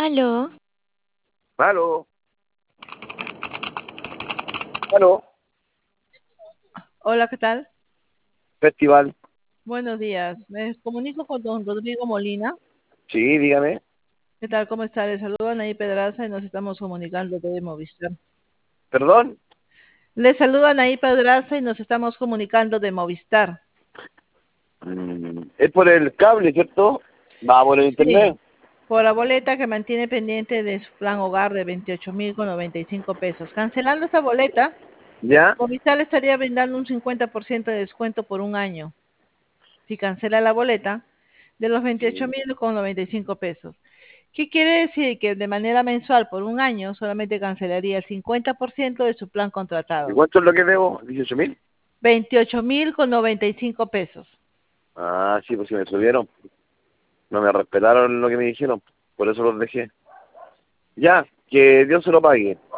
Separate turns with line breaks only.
Aló,
Aló, aló,
Hola, ¿qué tal?
festival.
Buenos días. Me comunico con don Rodrigo Molina.
Sí, dígame.
¿Qué tal? ¿Cómo está? Le saluda Anaí Pedraza y nos estamos comunicando de Movistar.
Perdón.
Le saluda Anaí Pedraza y nos estamos comunicando de Movistar.
Es por el cable, ¿cierto? Va por el
Sí,
internet.
por la boleta que mantiene pendiente de su plan hogar de 28.095 pesos. Cancelando esta boleta,
¿Ya?
Movistar le estaría brindando un 50% de descuento por un año. Si cancela la boleta, de los 28.095 pesos. ¿Qué quiere decir? Que de manera mensual por un año solamente cancelaría el 50% de su plan
¿Y
contratado.
cuánto es lo que debo? 18.000.
28.095 pesos.
Ah, sí, pues sí me subieron. No me respetaron lo que me dijeron. Por eso los dejé. Ya, que Dios se lo pague.